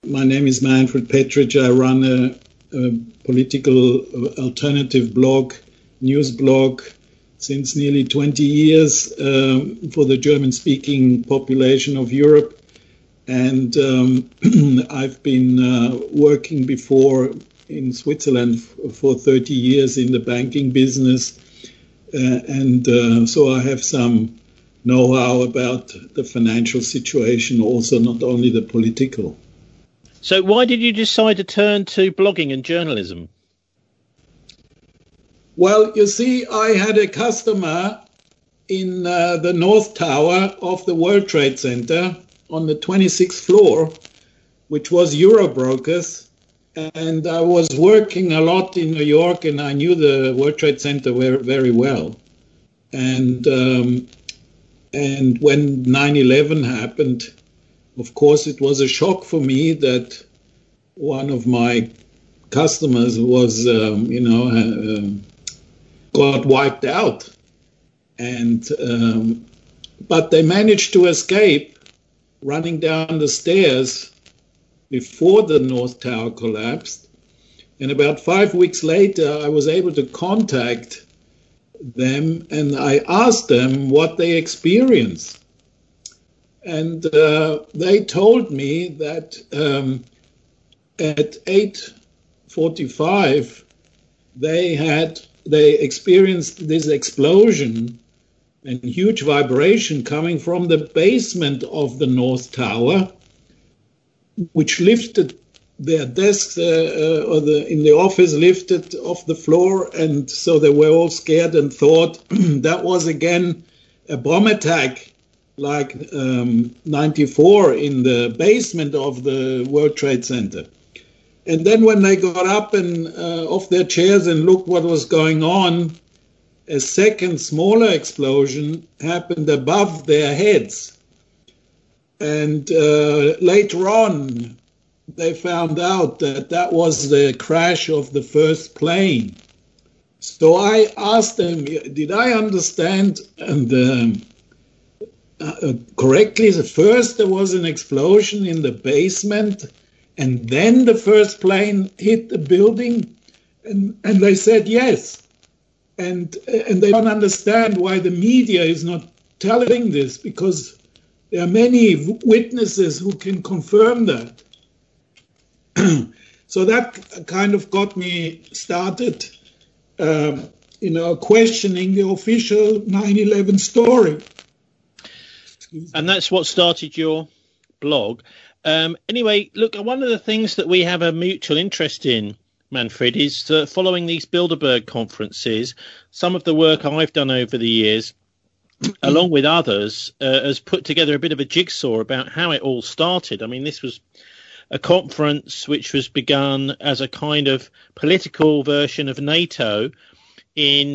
My name is Manfred Petric. I run a political alternative blog, news blog, since nearly 20 years for the German-speaking population of Europe. And I've been working before in Switzerland for 30 years in the banking business. So I have some know-how about the financial situation, also not only the political. So why did you decide to turn to blogging and journalism? Well, you see, I had a customer in the North Tower of the World Trade Center on the 26th floor, which was Eurobrokers. And I was working a lot in New York, and I knew the World Trade Center very well. And when 9/11 happened, of course, it was a shock for me that one of my customers was, got wiped out. But they managed to escape running down the stairs before the North Tower collapsed. And about 5 weeks later, I was able to contact them, and I asked them what they experienced. And they told me that at 8:45 they experienced this explosion and huge vibration coming from the basement of the North Tower, which lifted their desks in the office, lifted off the floor, and so they were all scared and thought that was again a bomb attack like 94 in the basement of the World Trade Center. And then when they got up and off their chairs and looked what was going on, a second smaller explosion happened above their heads. And later on, they found out that that was the crash of the first plane. So I asked them, did I understand correctly? First there was an explosion in the basement, and then the first plane hit the building? And they said yes. And they don't understand why the media is not telling this, because there are many witnesses who can confirm that. So that kind of got me started, questioning the official 9/11 story. And that's what started your blog. Anyway, look, one of the things that we have a mutual interest in, Manfred, is following these Bilderberg conferences. Some of the work I've done over the years, along with others, has put together a bit of a jigsaw about how it all started. I mean, this was a conference which was begun as a kind of political version of NATO in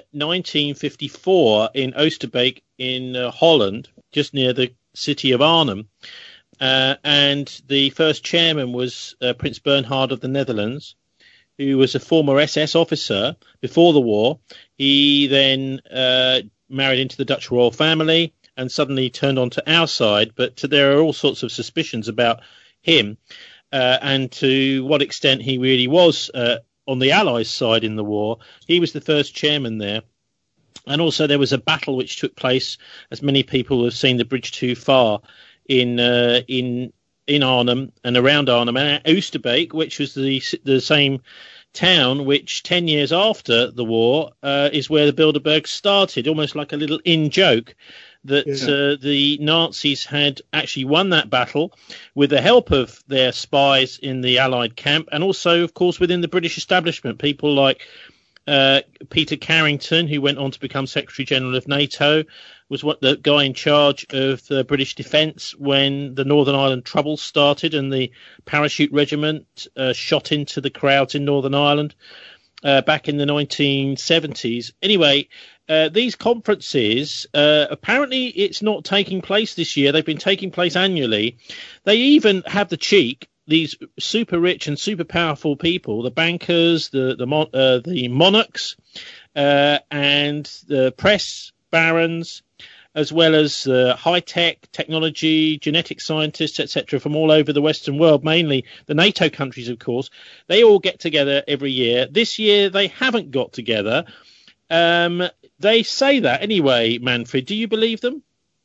1954 in Oosterbeek in Holland, just near the city of Arnhem. And the first chairman was Prince Bernhard of the Netherlands, who was a former SS officer before the war. He then married into the Dutch royal family and suddenly turned on to our side. But there are all sorts of suspicions about him and to what extent he really was on the Allies' side in the war. He was the first chairman there. And also there was a battle which took place, as many people have seen, the Bridge Too Far in Arnhem and around Arnhem, and Oosterbeek, which was the same town which 10 years after the war is where the Bilderberg started, almost like a little in-joke that the Nazis had actually won that battle with the help of their spies in the Allied camp, and also, of course, within the British establishment, people like Peter Carrington, who went on to become Secretary General of NATO, was the guy in charge of the British defence when the Northern Ireland Troubles started and the parachute regiment shot into the crowds in Northern Ireland back in the 1970s. Anyway, these conferences, apparently it's not taking place this year. They've been taking place annually. They even have the cheek, these super rich and super powerful people, the bankers, the monarchs, and the press barons, as well as high-tech technology, genetic scientists, etc., from all over the Western world, mainly the NATO countries, of course. They all get together every year. This year, they haven't got together. They say that anyway, Manfred. Do you believe them?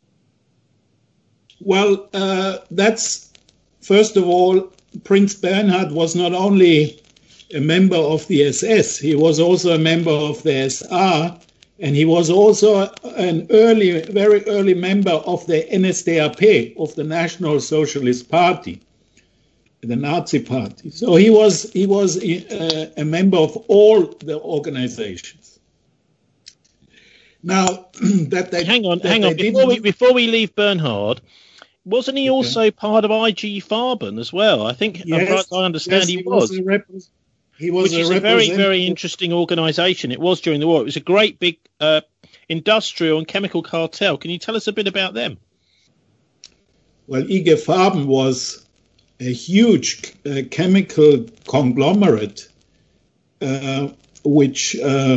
Well, that's, first of all, Prince Bernhard was not only a member of the SS, he was also a member of the SR, and he was also an very early member of the NSDAP, of the National Socialist Party, the Nazi Party. So he was a member of all the organizations. Now, hang on. Before we leave Bernhard, wasn't he also part of IG Farben as well? I think, yes, I understand, he was. Which is a very, very interesting organisation. It was during the war. It was a great big industrial and chemical cartel. Can you tell us a bit about them? Well, IG Farben was a huge chemical conglomerate which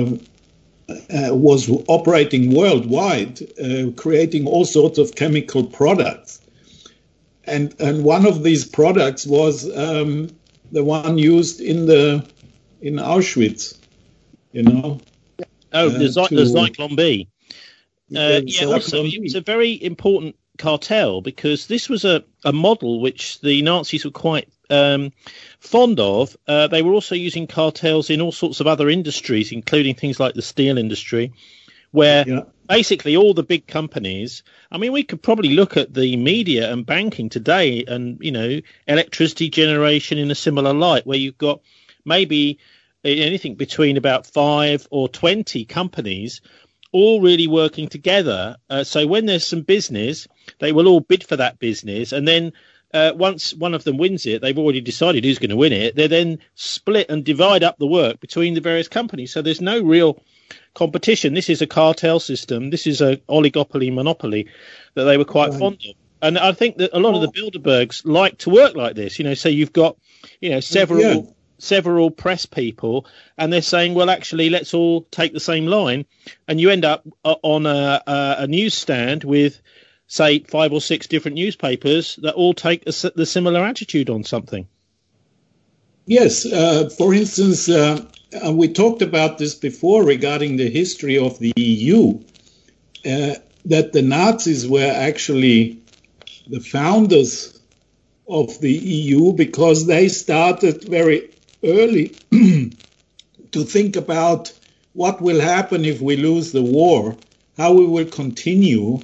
was operating worldwide, creating all sorts of chemical products. And one of these products was the one used in Auschwitz, you know. Oh, the Zyklon B. Also, it was a very important cartel because this was a model which the Nazis were quite fond of. They were also using cartels in all sorts of other industries, including things like the steel industry, where basically all the big companies, I mean, we could probably look at the media and banking today and, you know, electricity generation in a similar light, where you've got maybe anything between about 5 or 20 companies all really working together. So when there's some business, they will all bid for that business. And then once one of them wins it, they've already decided who's going to win it. They then split and divide up the work between the various companies. So there's no real competition. This is a cartel system. This is a oligopoly, monopoly that they were quite fond of. And I think that a lot of the Bilderbergs like to work like this. You know, so you've got, you know, several press people, and they're saying, well, actually, let's all take the same line. And you end up on a newsstand with, say, 5 or 6 different newspapers that all take the similar attitude on something. Yes. For instance, we talked about this before regarding the history of the EU, that the Nazis were actually the founders of the EU because they started very early to think about what will happen if we lose the war, how we will continue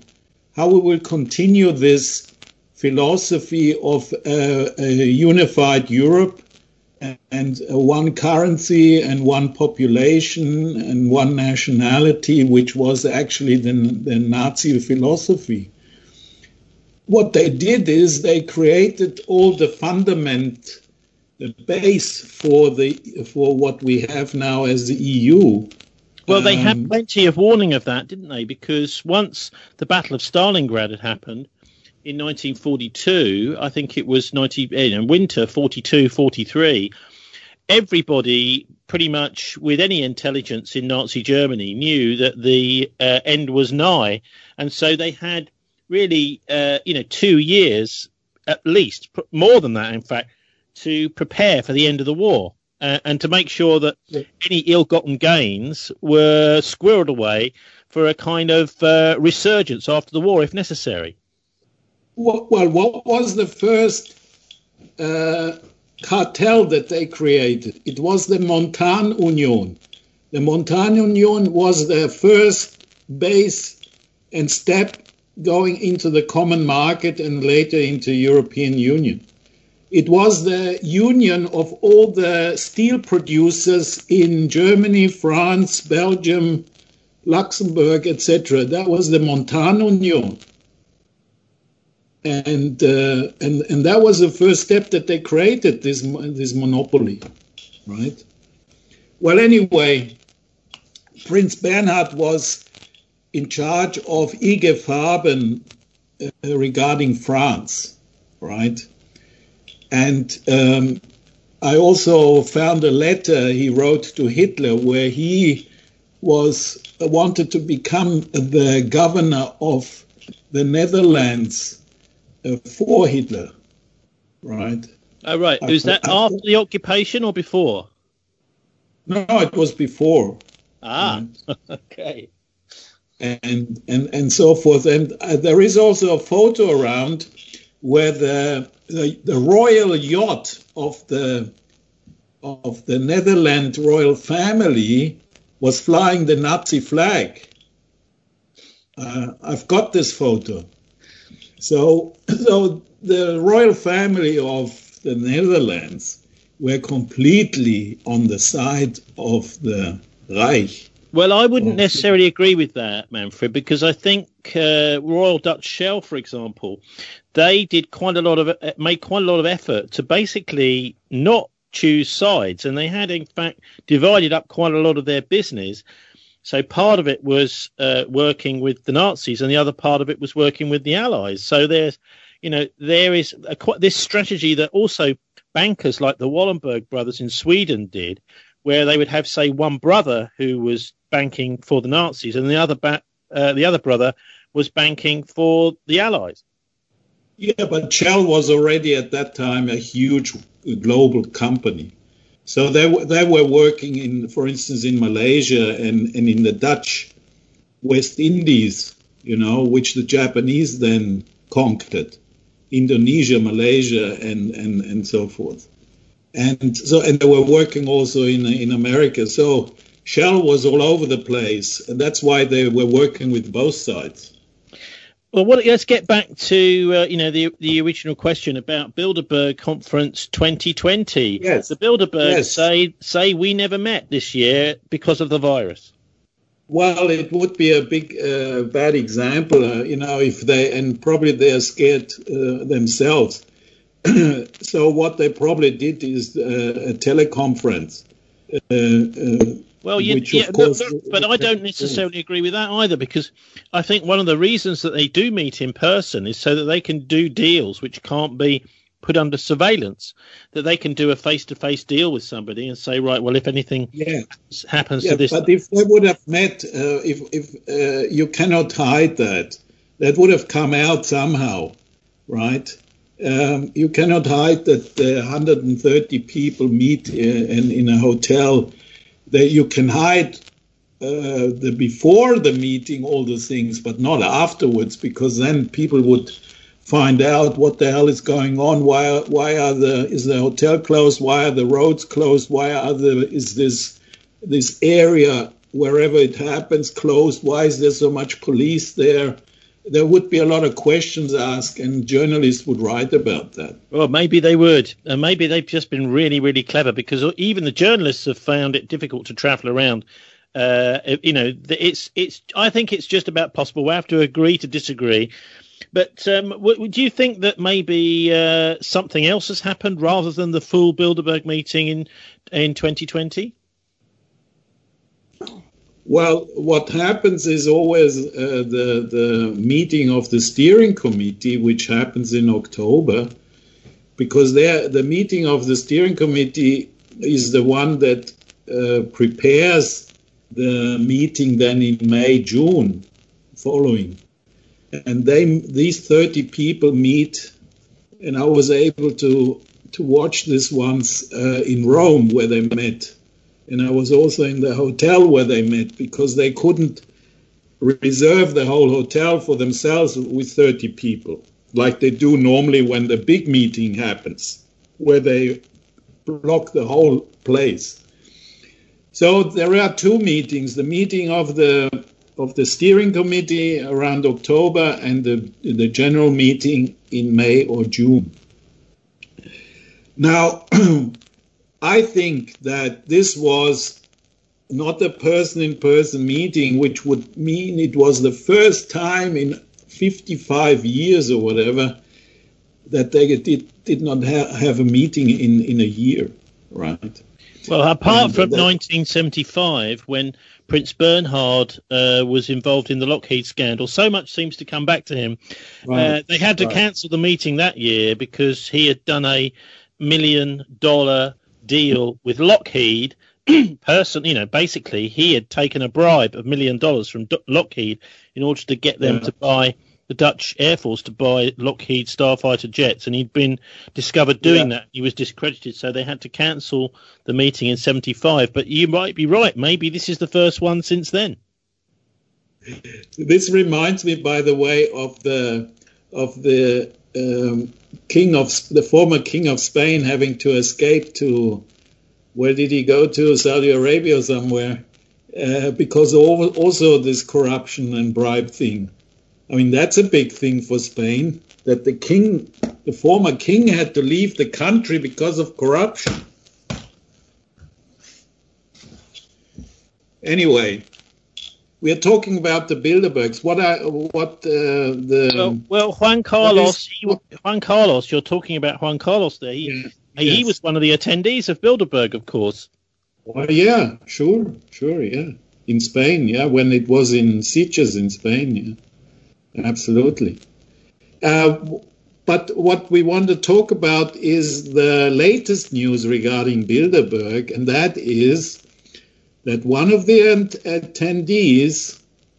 this philosophy of a unified Europe and one currency and one population and one nationality, which was actually the Nazi philosophy. What they did is they created all the the base for what we have now as the EU. Well, they had plenty of warning of that, didn't they? Because once the Battle of Stalingrad had happened in 1942, I think it was winter 42-43, everybody pretty much with any intelligence in Nazi Germany knew that the end was nigh. And so they had really, 2 years at least, more than that, in fact, to prepare for the end of the war and to make sure that any ill-gotten gains were squirreled away for a kind of resurgence after the war, if necessary. Well, what was the first cartel that they created? It was the Montanunion. The Montanunion was their first base and step going into the common market and later into European Union. It was the union of all the steel producers in Germany, France, Belgium, Luxembourg, etc. That was the Montanunion. And that was the first step that they created this monopoly, right? Well, anyway, Prince Bernhard was in charge of IG Farben regarding France, right? And I also found a letter he wrote to Hitler where he wanted to become the governor of the Netherlands for Hitler, right? Oh, right. Was that after the occupation or before? No, it was before. Ah, right. Okay. And so forth. And there is also a photo around where the royal yacht of the Netherlands royal family was flying the Nazi flag. I've got this photo. So the royal family of the Netherlands were completely on the side of the Reich. Well, I wouldn't necessarily agree with that, Manfred, because I think Royal Dutch Shell, for example, they made quite a lot of effort to basically not choose sides, and they had in fact divided up quite a lot of their business. So part of it was working with the Nazis, and the other part of it was working with the Allies. So there is this strategy that also bankers like the Wallenberg brothers in Sweden did, where they would have, say, one brother who was banking for the Nazis, and the other brother was banking for the Allies. Yeah, but Shell was already at that time a huge global company. So they were working for instance, in Malaysia and in the Dutch West Indies, which the Japanese then conquered, Indonesia, Malaysia, and so forth. And they were working also in America. So Shell was all over the place, and that's why they were working with both sides. Well, let's get back to the original question about Bilderberg Conference 2020. Yes. The Bilderberg say we never met this year because of the virus. Well, it would be a big bad example, if probably they are scared themselves. So what they probably did is a teleconference. But I don't necessarily agree with that either, because I think one of the reasons that they do meet in person is so that they can do deals which can't be put under surveillance, that they can do a face-to-face deal with somebody and say, right, well, if anything happens to this... But if they would have met, if you cannot hide that would have come out somehow, right? You cannot hide that 130 people meet in a hotel. That you can hide before the meeting all the things, but not afterwards, because then people would find out what the hell is going on. Why is the hotel closed? Why are the roads closed? Is this area wherever it happens closed? Why is there so much police there? There would be a lot of questions asked, and journalists would write about that. Well, maybe they would. And maybe they've just been really, really clever, because even the journalists have found it difficult to travel around. I think it's just about possible. We have to agree to disagree. But do you think that maybe something else has happened rather than the full Bilderberg meeting in 2020? Well, what happens is always the meeting of the steering committee, which happens in October, because the meeting of the steering committee is the one that prepares the meeting then in May, June following. And these 30 people meet, and I was able to watch this once in Rome where they met. And I was also in the hotel where they met, because they couldn't reserve the whole hotel for themselves with 30 people, like they do normally when the big meeting happens, where they block the whole place. So there are two meetings, the meeting of the steering committee around October and the general meeting in May or June. Now, I think that this was not a person-in-person meeting, which would mean it was the first time in 55 years or whatever that they did not have a meeting in a year, right? Well, apart from 1975, when Prince Bernhard was involved in the Lockheed scandal, so much seems to come back to him. Right. They had to cancel the meeting that year because he had done a $1 million deal with Lockheed. Basically he had taken a bribe of $1 million from Lockheed in order to get them to buy the Dutch Air Force to buy Lockheed Starfighter jets, and he'd been discovered doing that. He was discredited, so they had to cancel the meeting in 1975. But you might be right. Maybe this is the first one since then. This reminds me, by the way, of the former king of Spain having to escape to, where did he go to? Saudi Arabia or somewhere, because also this corruption and bribe thing. I mean, that's a big thing for Spain, that the former king had to leave the country because of corruption. Anyway, we are talking about the Bilderbergs. Well, Juan Carlos. Juan Carlos. You're talking about Juan Carlos there. He was one of the attendees of Bilderberg, of course. Well, yeah, sure, yeah. In Spain, yeah, when it was in Sitges in Spain, yeah, absolutely. But what we want to talk about is the latest news regarding Bilderberg, and that is that one of the attendees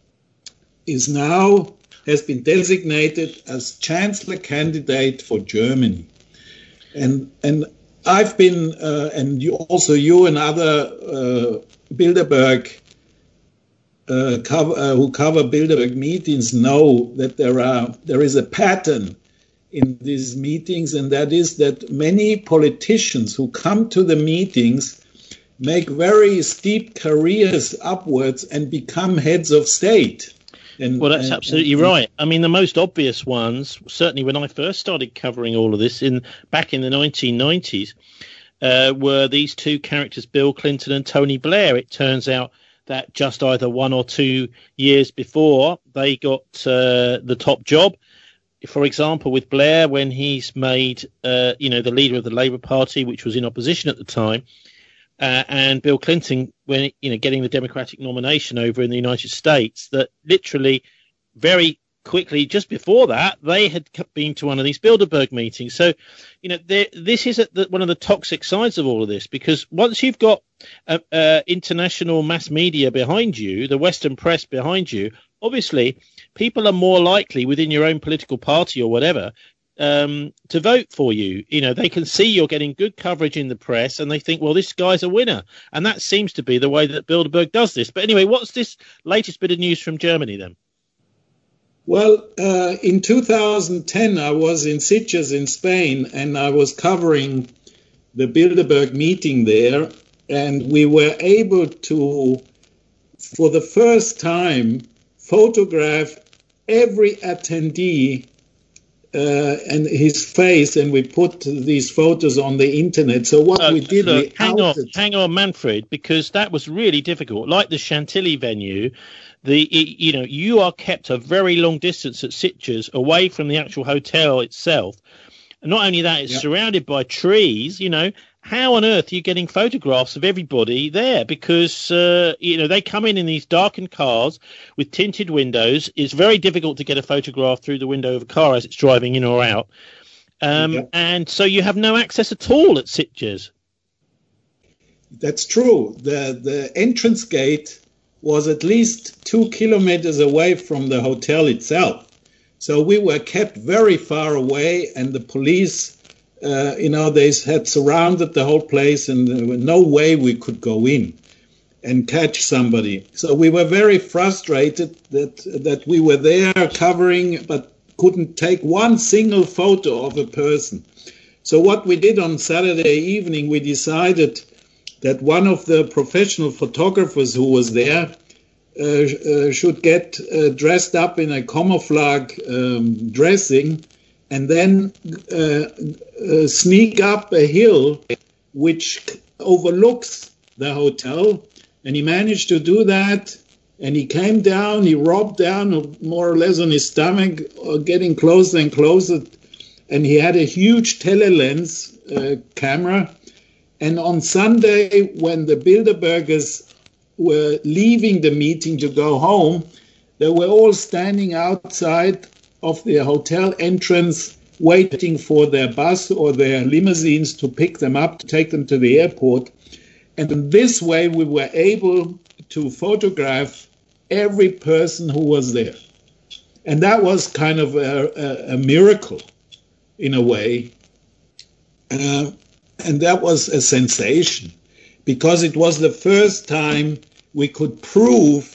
has been designated as Chancellor candidate for Germany. And I've been, and you and other Bilderberg who cover Bilderberg meetings know that there is a pattern in these meetings, and that is that many politicians who come to the meetings make very steep careers upwards and become heads of state. Well, that's absolutely right. I mean, the most obvious ones, certainly when I first started covering all of this back in the 1990s, were these two characters, Bill Clinton and Tony Blair. It turns out that just either 1 or 2 years before they got the top job. For example, with Blair, when he's made, the leader of the Labour Party, which was in opposition at the time, and Bill Clinton, when getting the Democratic nomination over in the United States, that literally very quickly, just before that, they had been to one of these Bilderberg meetings. So, this is one of the toxic sides of all of this, because once you've got international mass media behind you, the Western press behind you, obviously people are more likely within your own political party or whatever to vote for you. They can see you're getting good coverage in the press, and they think, well, this guy's a winner. And that seems to be the way that Bilderberg does this. But anyway, what's this latest bit of news from Germany then? Well, in 2010, I was in Sitges in Spain, and I was covering the Bilderberg meeting there. And we were able to, for the first time, photograph every attendee and his face, and we put these photos on the internet. So what we did, hang on, Manfred, because that was really difficult. Like the Chantilly venue, you are kept a very long distance at Sitges, away from the actual hotel itself. And not only that, it's surrounded by trees. How on earth are you getting photographs of everybody there? Because, they come in these darkened cars with tinted windows. It's very difficult to get a photograph through the window of a car as it's driving in or out. And so you have no access at all at Sitges. That's true. The entrance gate was at least 2 kilometers away from the hotel itself. So we were kept very far away, and the police they had surrounded the whole place, and there was no way we could go in and catch somebody. So we were very frustrated that we were there covering, but couldn't take one single photo of a person. So what we did on Saturday evening, we decided that one of the professional photographers who was there should get dressed up in a camouflage dressing, and then sneak up a hill which overlooks the hotel. And he managed to do that. And he came down, he robbed down more or less on his stomach, getting closer and closer. And he had a huge telelens camera. And on Sunday, when the Bilderbergers were leaving the meeting to go home, they were all standing outside of the hotel entrance, waiting for their bus or their limousines to pick them up, to take them to the airport. And in this way, we were able to photograph every person who was there. And that was kind of a miracle in a way. And that was a sensation because it was the first time we could prove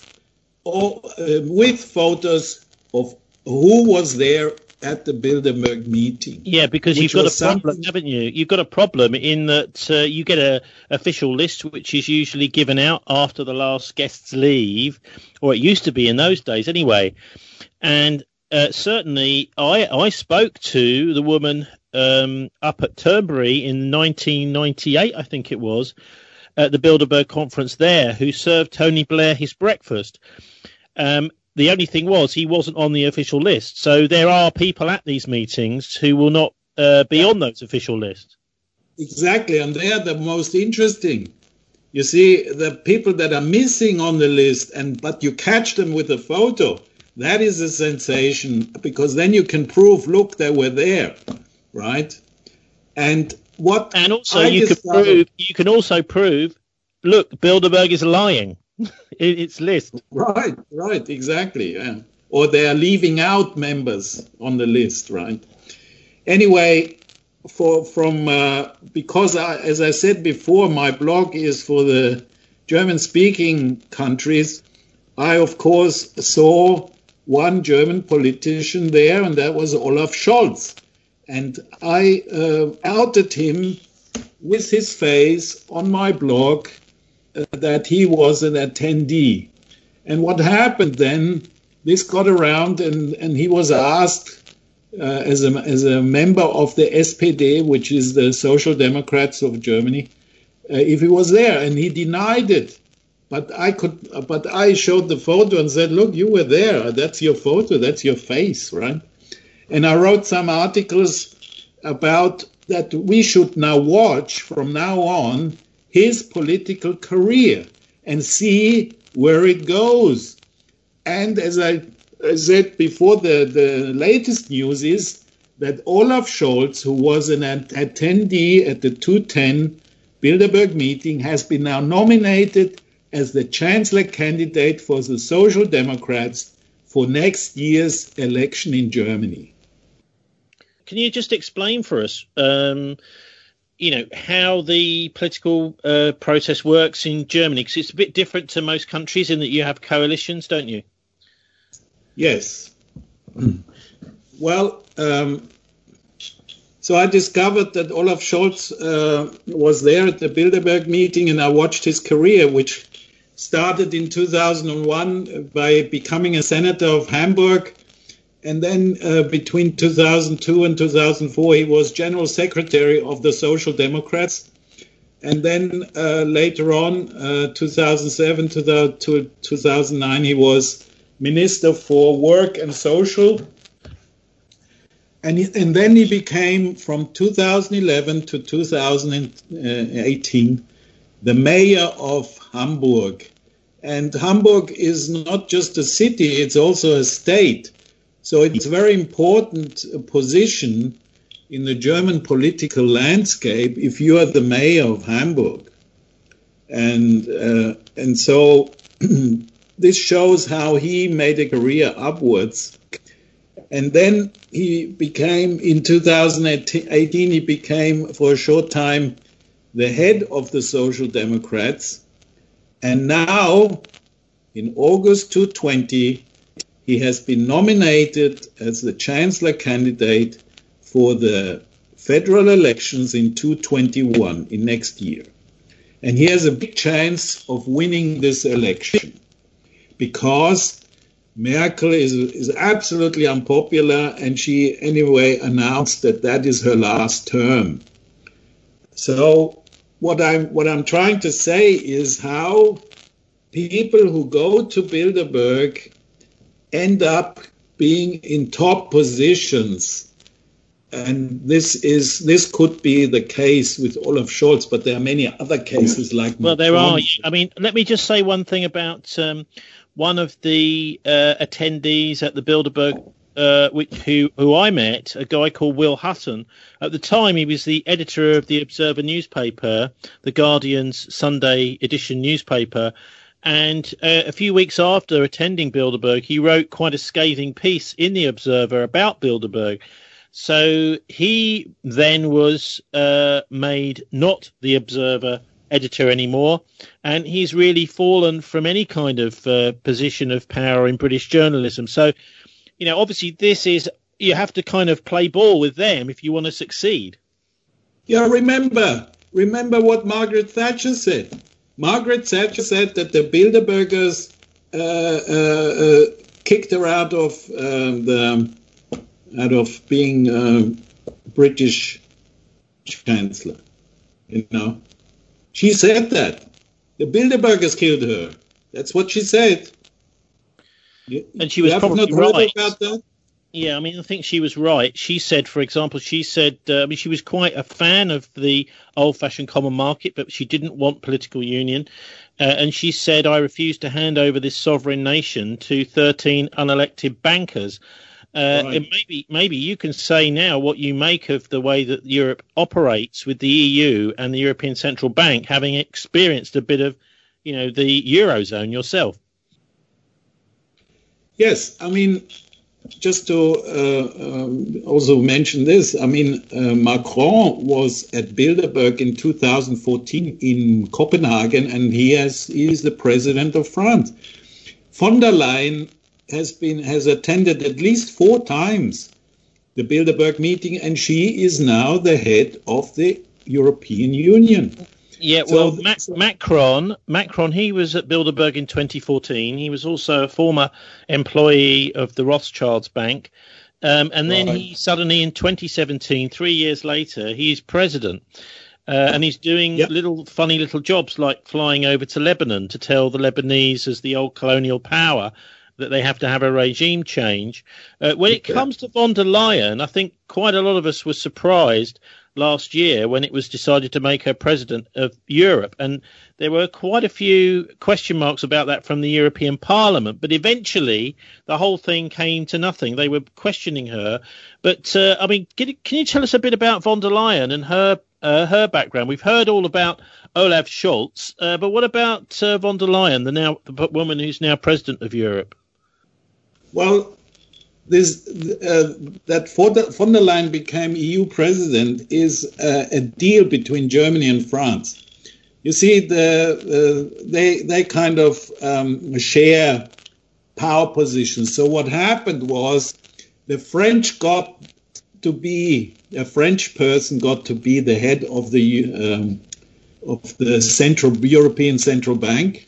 with photos of who was there at the Bilderberg meeting. Yeah, because you've got a problem, haven't you? You've got a problem in that you get a official list which is usually given out after the last guests leave, or it used to be in those days anyway. And certainly I spoke to the woman up at Turnberry in 1998, I think it was, at the Bilderberg conference there, who served Tony Blair his breakfast. The only thing was he wasn't on the official list. So there are people at these meetings who will not be on those official lists. Exactly, and they are the most interesting. You see, the people that are missing on the list, but you catch them with a photo, that is a sensation, because then you can prove, look, they were there, right? And also you can also prove, look, Bilderberg is lying. Its list. Right, exactly. Yeah. Or they are leaving out members on the list, right? Anyway, because as I said before, my blog is for the German-speaking countries. I, of course, saw one German politician there, and that was Olaf Scholz. And I outed him with his face on my blog that he was an attendee. And what happened then, this got around and he was asked as a member of the SPD, which is the Social Democrats of Germany, if he was there, and he denied it. But I showed the photo and said, look, you were there. That's your photo. That's your face, right? And I wrote some articles about that we should now watch from now on his political career and see where it goes. And as I said before, the latest news is that Olaf Scholz, who was an attendee at the 2010 Bilderberg meeting, has been now nominated as the Chancellor candidate for the Social Democrats for next year's election in Germany. Can you just explain for us how the political process works in Germany? Because it's a bit different to most countries in that you have coalitions, don't you? Yes. Well, so I discovered that Olaf Scholz was there at the Bilderberg meeting, and I watched his career, which started in 2001 by becoming a senator of Hamburg. And then between 2002 and 2004, he was General Secretary of the Social Democrats. And then later on, 2007 to 2009, he was Minister for Work and Social. And then he became, from 2011 to 2018, the mayor of Hamburg. And Hamburg is not just a city, it's also a state. So it's a very important position in the German political landscape if you are the mayor of Hamburg. And so this shows how he made a career upwards. And then he became, in 2018, he became for a short time the head of the Social Democrats. And now, in August 2020, he has been nominated as the Chancellor candidate for the federal elections in 2021, in next year. And he has a big chance of winning this election because Merkel is absolutely unpopular, and she anyway announced that is her last term. So what I'm trying to say is how people who go to Bilderberg end up being in top positions, and this could be the case with Olaf Scholz, but there are many other cases like. Well, there are. I mean, let me just say one thing about one of the attendees at the Bilderberg, who I met, a guy called Will Hutton. At the time, he was the editor of the Observer newspaper, the Guardian's Sunday edition newspaper. And a few weeks after attending Bilderberg, he wrote quite a scathing piece in the Observer about Bilderberg. So he then was made not the Observer editor anymore, and he's really fallen from any kind of position of power in British journalism. So, obviously you have to kind of play ball with them if you want to succeed. Yeah, remember what Margaret Thatcher said. Margaret Thatcher said that the Bilderbergers kicked her out of being British Chancellor. She said that. The Bilderbergers killed her. That's what she said. And she was probably right about that? Yeah, I think she was right. She said, for example, she was quite a fan of the old-fashioned common market, but she didn't want political union. And she said, I refuse to hand over this sovereign nation to 13 unelected bankers. Right. And maybe you can say now what you make of the way that Europe operates with the EU and the European Central Bank, having experienced a bit of, the Eurozone yourself. Yes, just to also mention this, Macron was at Bilderberg in 2014 in Copenhagen, and he is the president of France. Von der Leyen has attended at least 4 times the Bilderberg meeting, and she is now the head of the European Union. Yeah, well, Macron, he was at Bilderberg in 2014. He was also a former employee of the Rothschilds Bank. And then he suddenly, in 2017, 3 years later, he's president. And he's doing funny little jobs like flying over to Lebanon to tell the Lebanese, as the old colonial power, that they have to have a regime change. When it comes to von der Leyen, I think quite a lot of us were surprised last year when it was decided to make her president of Europe. And there were quite a few question marks about that from the European Parliament. But eventually, the whole thing came to nothing. They were questioning her. But, can you tell us a bit about von der Leyen and her background? We've heard all about Olaf Scholz, but what about von der Leyen, the woman who's now president of Europe? Well, that von der Leyen became EU president is a deal between Germany and France. You see, they kind of share power positions. So what happened was a French person got to be the head of the European Central Bank.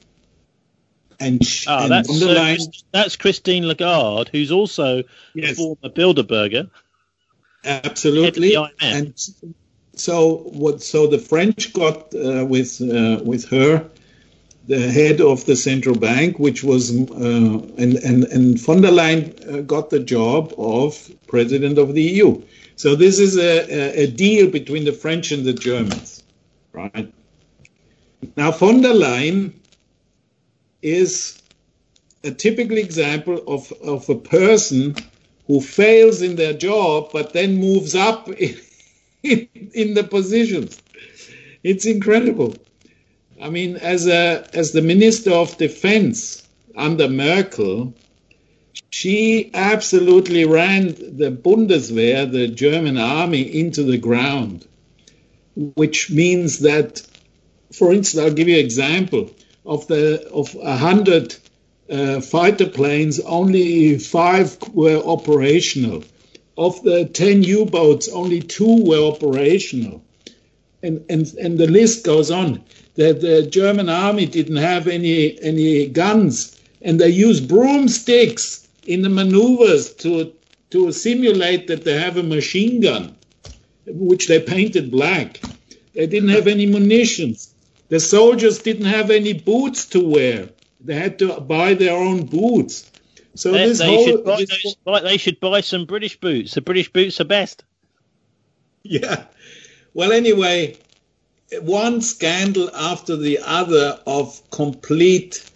That's Christine Lagarde, who's also a former Bilderberger. Absolutely. And so the French got with her the head of the central bank, which was and von der Leyen got the job of president of the EU. So this is a deal between the French and the Germans, right? Now von der Leyen is a typical example of a person who fails in their job but then moves up in the positions. It's incredible. As the Minister of Defense under Merkel, she absolutely ran the Bundeswehr, the German army, into the ground, which means that, for instance, I'll give you an example. Of 100 fighter planes, only 5 were operational. Of the 10 U-boats, only 2 were operational. And the list goes on. The German army didn't have any guns, and they used broomsticks in the maneuvers to simulate that they have a machine gun, which they painted black. They didn't have any munitions. The soldiers didn't have any boots to wear. They had to buy their own boots. So they should buy some British boots. The British boots are best. Yeah. Well, anyway, one scandal after the other of complete,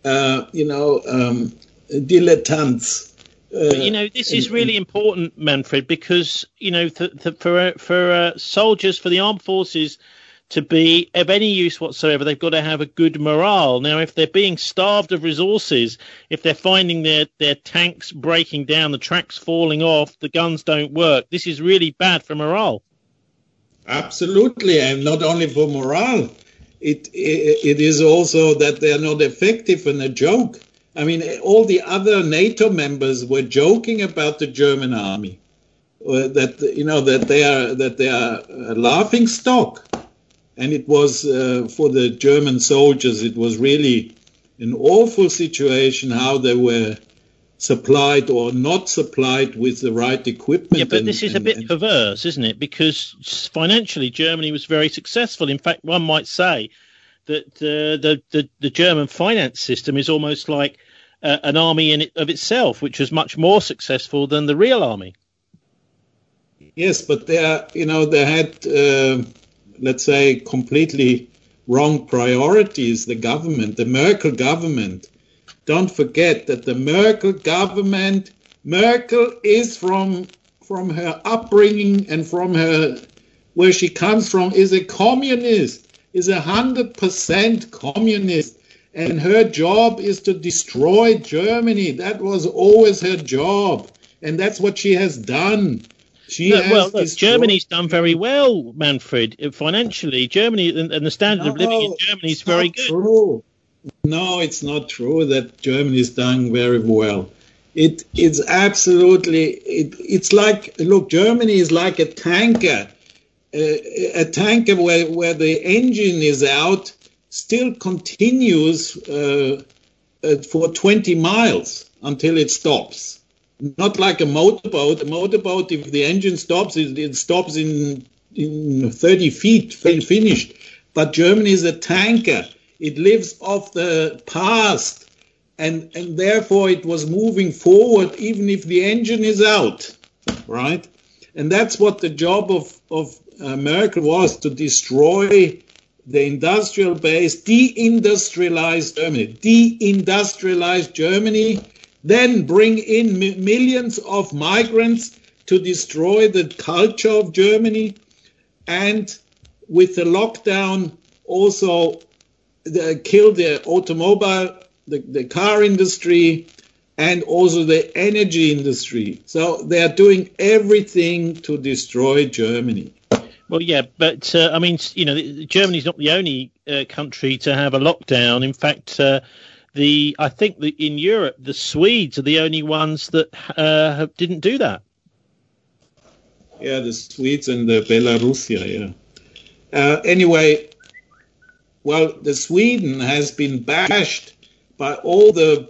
dilettantes. But, this is really important, Manfred, because, for soldiers, for the armed forces to be of any use whatsoever, they've got to have a good morale. Now, if they're being starved of resources, if they're finding their tanks breaking down, the tracks falling off, the guns don't work, this is really bad for morale. Absolutely, and not only for morale. It is also that they're not effective and a joke. I mean, all the other NATO members were joking about the German army, that they are a laughing stock. And it was for the German soldiers, it was really an awful situation how they were supplied or not supplied with the right equipment. Yeah, but this is a bit perverse, isn't it? Because financially, Germany was very successful. In fact, one might say that the German finance system is almost like an army of itself, which was much more successful than the real army. Yes, but they had, let's say, completely wrong priorities. The government, the Merkel government. Don't forget that the Merkel government, Merkel is from her upbringing and from her, where she comes from, is a communist, is 100% communist. And her job is to destroy Germany. That was always her job. And that's what she has done. Germany's done very well, Manfred. Financially, Germany and the standard of living in Germany is very good. True. No, it's not true that Germany is done very well. It's absolutely, it's like, look, Germany is like a tanker where the engine is out, still continues for 20 miles until it stops. Not like a motorboat. A motorboat, if the engine stops, it stops in 30 feet, finished. But Germany is a tanker. It lives off the past, and therefore it was moving forward even if the engine is out, right? And that's what the job of Merkel was, to destroy the industrial base, deindustrialize Germany, then bring in millions of migrants to destroy the culture of Germany, and with the lockdown also kill the automobile, the car industry, and also the energy industry. So they are doing everything to destroy Germany. Well, yeah, but I mean, Germany's not the only country to have a lockdown. In fact, I think that in Europe, the Swedes are the only ones that didn't do that. Yeah, the Swedes and the Belarusia, yeah. Anyway, well, the Sweden has been bashed by all the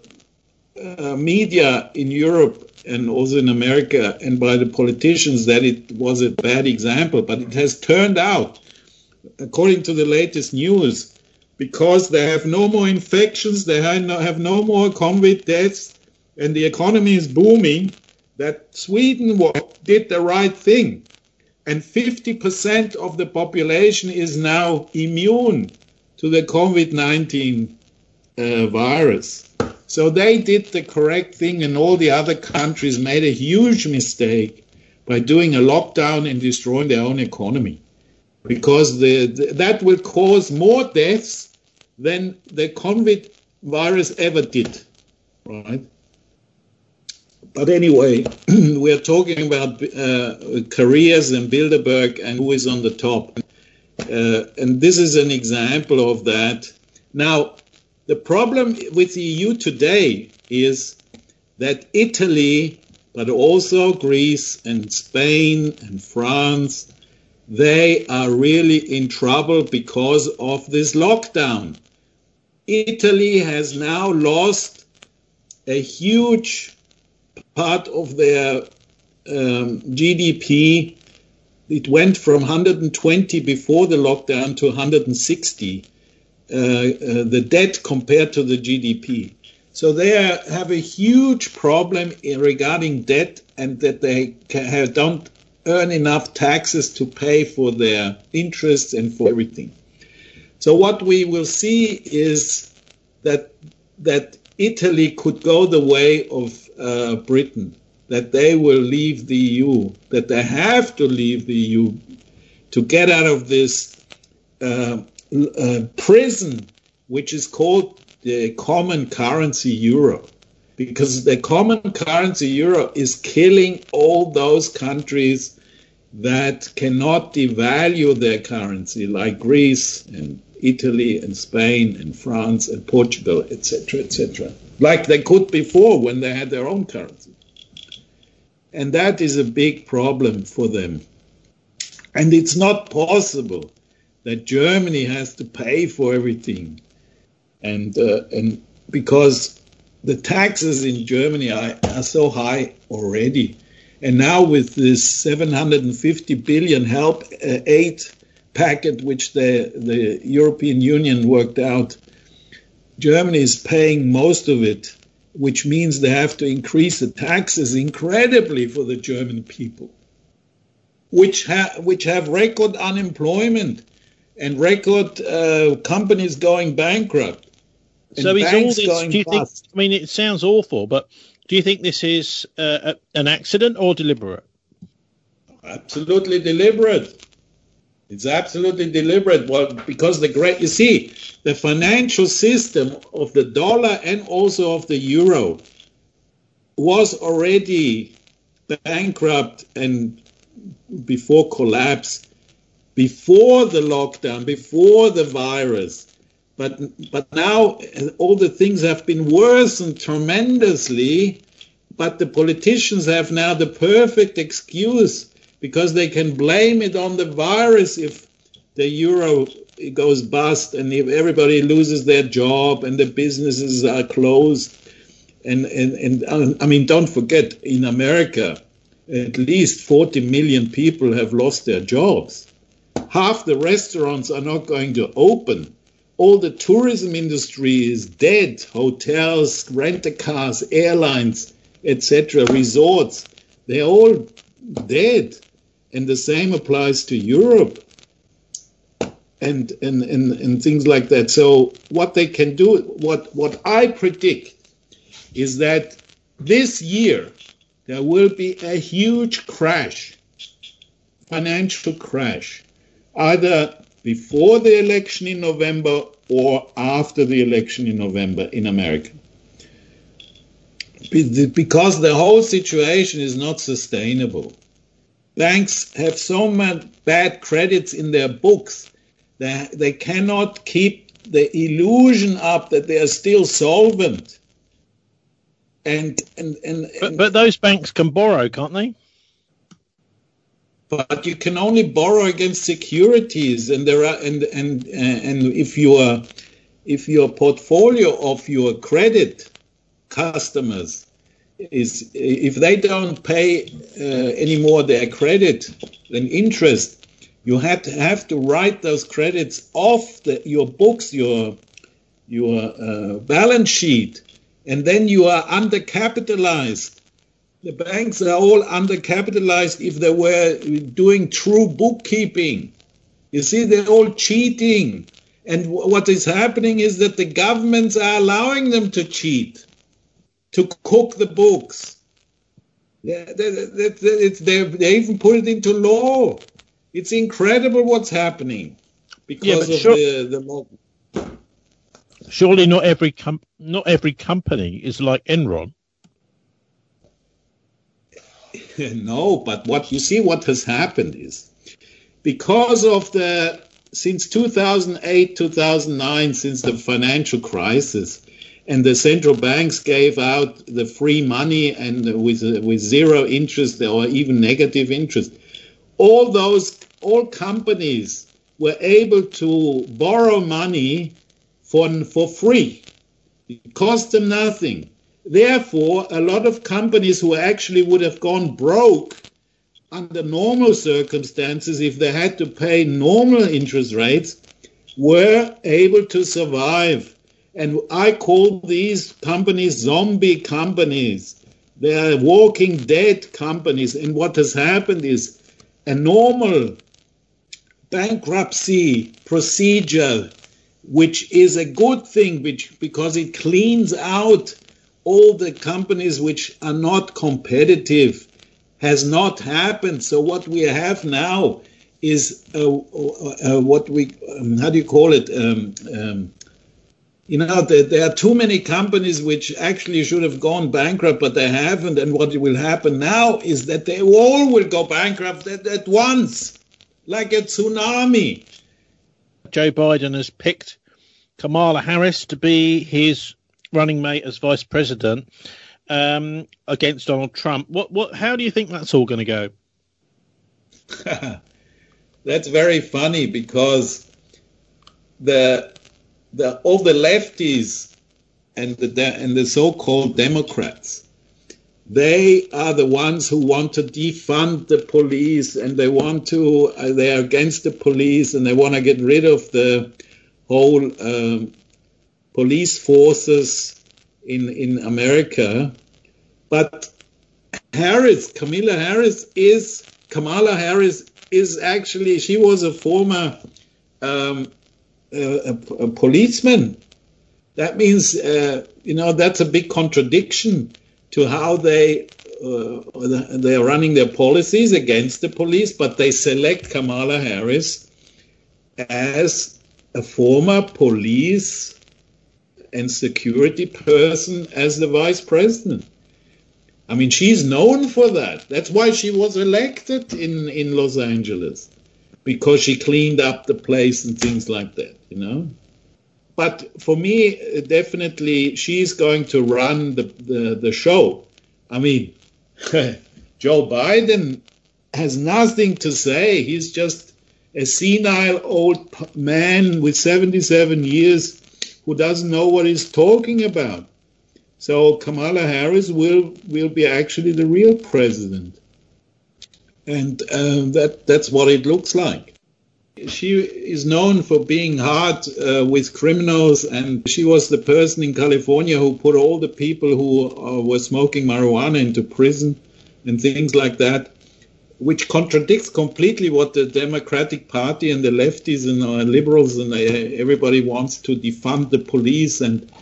media in Europe and also in America and by the politicians that it was a bad example. But it has turned out, according to the latest news, because they have no more infections, they have no more COVID deaths, and the economy is booming, that Sweden did the right thing. And 50% of the population is now immune to the COVID-19 virus. So they did the correct thing, and all the other countries made a huge mistake by doing a lockdown and destroying their own economy, because that will cause more deaths than the COVID virus ever did, right? But anyway, we're talking about careers and Bilderberg and who is on the top. And this is an example of that. Now, the problem with the EU today is that Italy, but also Greece and Spain and France, they are really in trouble because of this lockdown. Italy has now lost a huge part of their GDP. It went from 120 before the lockdown to 160, the debt compared to the GDP. So they have a huge problem regarding debt, and that they don't earn enough taxes to pay for their interests and for everything. So what we will see is that Italy could go the way of Britain, that they will leave the EU, that they have to leave the EU to get out of this prison, which is called the common currency euro, because the common currency euro is killing all those countries that cannot devalue their currency, like Greece and Italy and Spain and France and Portugal, etc., etc., like they could before when they had their own currency. And that is a big problem for them. And it's not possible that Germany has to pay for everything. And because the taxes in Germany are so high already. And now with this 750 billion help aid packet, which the European Union worked out, Germany is paying most of it, which means they have to increase the taxes incredibly for the German people, which have record unemployment and record companies going bankrupt. So is all this, do you think, I mean, it sounds awful, but do you think this is an accident or deliberate? Absolutely deliberate. It's absolutely deliberate. Well, because you see, the financial system of the dollar and also of the euro was already bankrupt and before collapse, before the lockdown, before the virus. But now all the things have been worsened tremendously, but the politicians have now the perfect excuse because they can blame it on the virus if the euro goes bust and if everybody loses their job and the businesses are closed. And I mean, don't forget, in America, at least 40 million people have lost their jobs. Half the restaurants are not going to open. All the tourism industry is dead. Hotels, rent-a-cars, airlines, etc., resorts, they're all dead. And the same applies to Europe and things like that. So what they can do, what I predict is that this year there will be a huge crash, financial crash, either before the election in November or after the election in November in America. Because the whole situation is not sustainable. Banks have so much bad credits in their books that they cannot keep the illusion up that they are still solvent. But those banks can borrow, can't they? But you can only borrow against securities, and there are and if your portfolio of your credit customers is, if they don't pay anymore their credit and interest, you have to write those credits off your books, your balance sheet, and then you are undercapitalized. The banks are all undercapitalized if they were doing true bookkeeping. You see, they're all cheating. And what is happening is that the governments are allowing them to cheat, to cook the books. They even put it into law. It's incredible what's happening because of the law. Surely not every company is like Enron. No, but what has happened is because of since 2008, 2009, since the financial crisis, and the central banks gave out the free money and with zero interest or even negative interest, all companies were able to borrow money for free. It cost them nothing. Therefore, a lot of companies who actually would have gone broke under normal circumstances, if they had to pay normal interest rates, were able to survive. And I call these companies zombie companies. They are walking dead companies. And what has happened is a normal bankruptcy procedure, which is a good thing, because it cleans out all the companies which are not competitive, has not happened. So what we have now is what we, how do you call it? There are too many companies which actually should have gone bankrupt, but they haven't. And what will happen now is that they all will go bankrupt at once, like a tsunami. Joe Biden has picked Kamala Harris to be his running mate as vice president against Donald Trump. How do you think that's all going to go? That's very funny, because all the lefties and the so-called Democrats, they are the ones who want to defund the police, and they're against the police, and they want to get rid of the whole police forces in America. But Kamala Harris is actually, she was a former a policeman. That means, that's a big contradiction to how they're running their policies against the police, but they select Kamala Harris as a former police and security person as the vice president. I mean, she's known for that. That's why she was elected in Los Angeles, because she cleaned up the place and things like that, But for me, definitely, she's going to run the show. I mean, Joe Biden has nothing to say. He's just a senile old man with 77 years who doesn't know what he's talking about. So Kamala Harris will be actually the real president. And that's what it looks like. She is known for being hard with criminals, and she was the person in California who put all the people who were smoking marijuana into prison and things like that, which contradicts completely what the Democratic Party and the lefties and liberals and everybody wants to defund the police and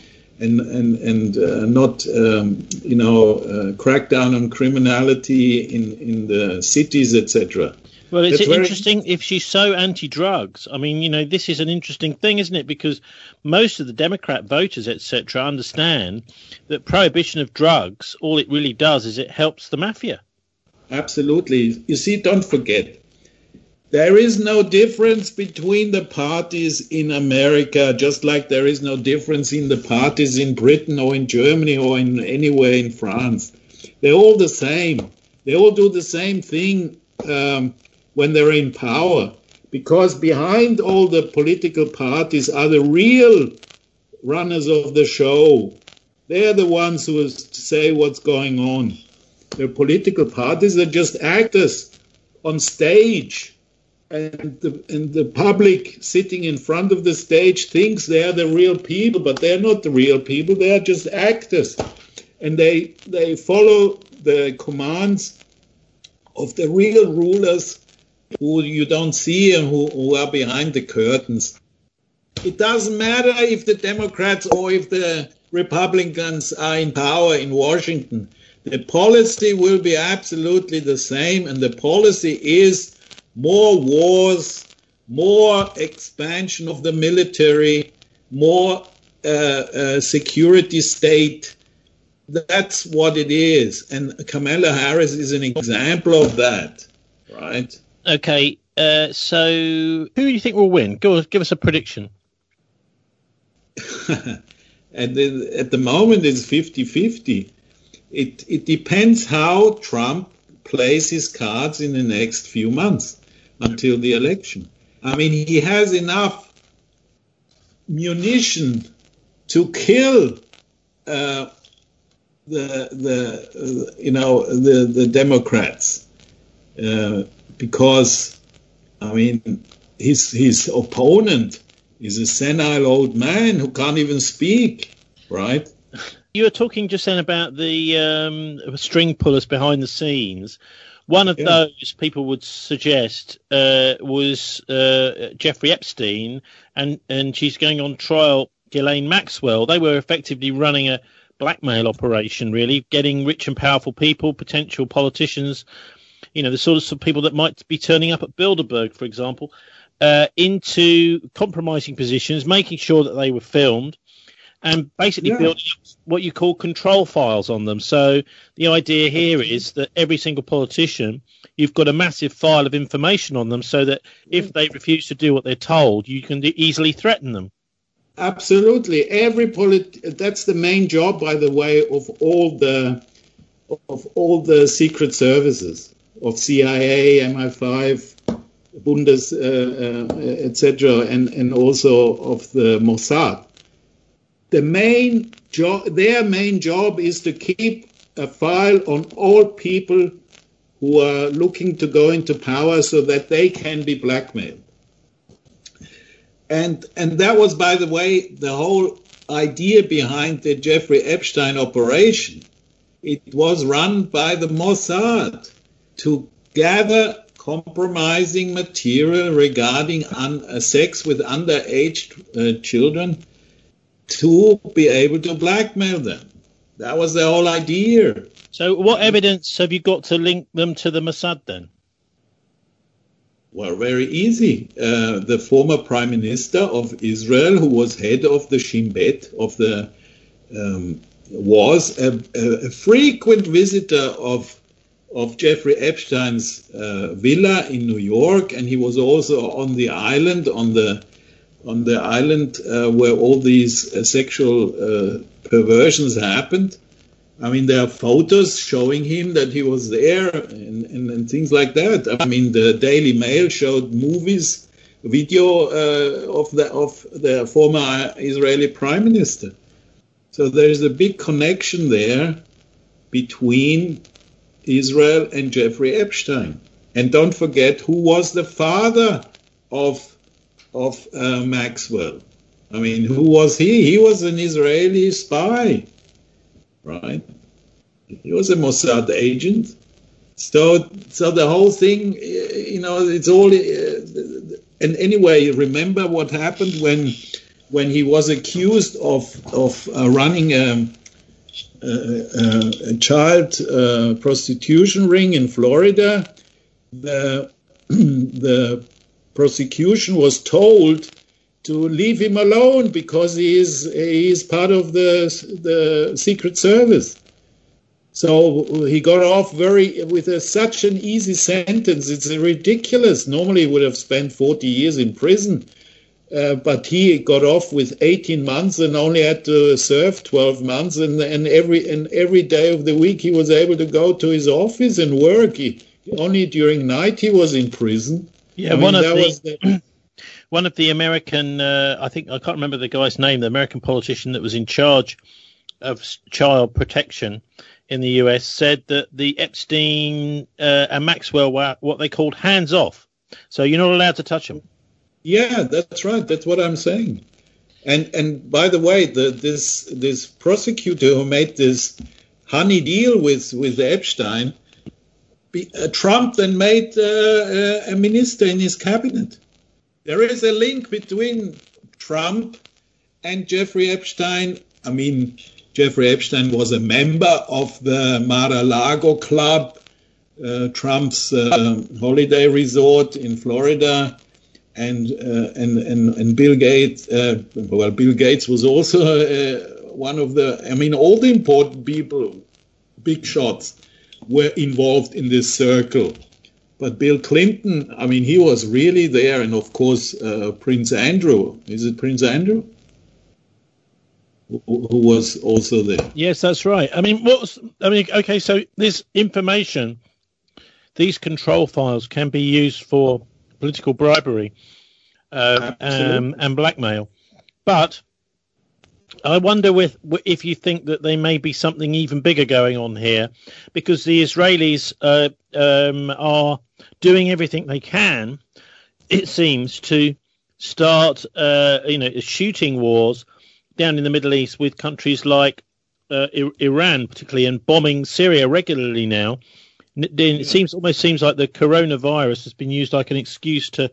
not crack down on criminality in the cities, etc. Well, it's interesting if she's so anti-drugs. I mean, this is an interesting thing, isn't it? Because most of the Democrat voters, etc., understand that prohibition of drugs, all it really does is it helps the mafia. Absolutely. You see, don't forget, there is no difference between the parties in America, just like there is no difference in the parties in Britain or in Germany or in anywhere in France. They're all the same. They all do the same thing when they're in power, because behind all the political parties are the real runners of the show. They're the ones who say what's going on. The political parties are just actors on stage. And the public sitting in front of the stage thinks they're the real people, but they're not the real people. They are just actors. And they follow the commands of the real rulers who you don't see and who are behind the curtains. It doesn't matter if the Democrats or if the Republicans are in power in Washington. The policy will be absolutely the same, and the policy is more wars, more expansion of the military, more security state. That's what it is. And Kamala Harris is an example of that, right? Okay, so who do you think will win? Give us a prediction. At the moment, it's 50-50. It depends how Trump plays his cards in the next few months until the election. I mean, he has enough munition to kill the Democrats because, I mean, his opponent is a senile old man who can't even speak, right? You were talking just then about the string pullers behind the scenes. One of those people would suggest was Jeffrey Epstein, and she's going on trial, Ghislaine Maxwell. They were effectively running a blackmail operation, really, getting rich and powerful people, potential politicians, the sort of people that might be turning up at Bilderberg, for example, into compromising positions, making sure that they were filmed, and basically building up what you call control files on them. So the idea here is that every single politician, you've got a massive file of information on them, so that if they refuse to do what they're told, you can easily threaten them. Absolutely. That's the main job, by the way, of all the secret services, of CIA, MI5, Bundes, etc., and also of the Mossad. Their main job is to keep a file on all people who are looking to go into power, so that they can be blackmailed. And that was, by the way, the whole idea behind the Jeffrey Epstein operation. It was run by the Mossad to gather compromising material regarding sex with underage children to be able to blackmail them. That was the whole idea. So what evidence have you got to link them to the Mossad then? Well, very easy. The former prime minister of Israel, who was head of the Shin Bet, was a frequent visitor of Jeffrey Epstein's villa in New York, and he was also on the island, where all these sexual perversions happened. I mean, there are photos showing him that he was there and things like that. I mean, the Daily Mail showed video of the former Israeli prime minister. So there is a big connection there between Israel and Jeffrey Epstein. And don't forget who was the father of Maxwell. I mean, who was he? He was an Israeli spy. Right, he was a Mossad agent. So the whole thing, it's all. And anyway, remember what happened when he was accused of running a child prostitution ring in Florida. The prosecution was told to leave him alone because he is part of the Secret Service. So he got off with such an easy sentence. It's ridiculous. Normally he would have spent 40 years in prison, but he got off with 18 months and only had to serve 12 months. And every day of the week he was able to go to his office and work. Only during night he was in prison. Yeah, one of the American, I can't remember the guy's name, the American politician that was in charge of child protection in the US, said that the Epstein and Maxwell were what they called hands off. So you're not allowed to touch them. Yeah, that's right. That's what I'm saying. And by the way, this prosecutor who made this honey deal with Epstein, Trump then made a minister in his cabinet. There is a link between Trump and Jeffrey Epstein. I mean, Jeffrey Epstein was a member of the Mar-a-Lago Club, Trump's holiday resort in Florida, and Bill Gates. Bill Gates was also one of all the important people, big shots, were involved in this circle. But Bill Clinton, he was really there, and of course Prince Andrew. Is it Prince Andrew? Who was also there? Yes, that's right. Okay, so this information, these control files can be used for political bribery and blackmail. But I wonder if you think that there may be something even bigger going on here, because the Israelis are doing everything they can, it seems, to start shooting wars down in the Middle East with countries like Iran, particularly, and bombing Syria regularly now. It almost seems like the coronavirus has been used like an excuse to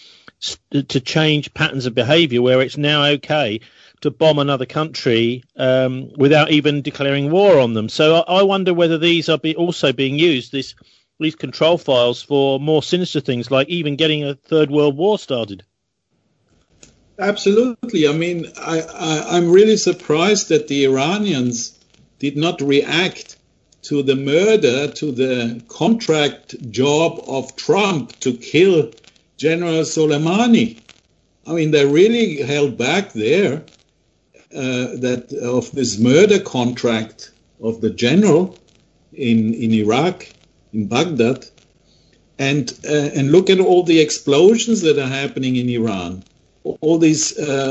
change patterns of behavior, where it's now okay to bomb another country without even declaring war on them. So I wonder whether these are also being used, this these control files for more sinister things, like even getting a third world war started. Absolutely. I mean, I'm really surprised that the Iranians did not react to the murder, to the contract job of Trump to kill General Soleimani. I mean, they really held back there that of this murder contract of the general in Iraq, in Baghdad, and look at all the explosions that are happening in Iran. All these,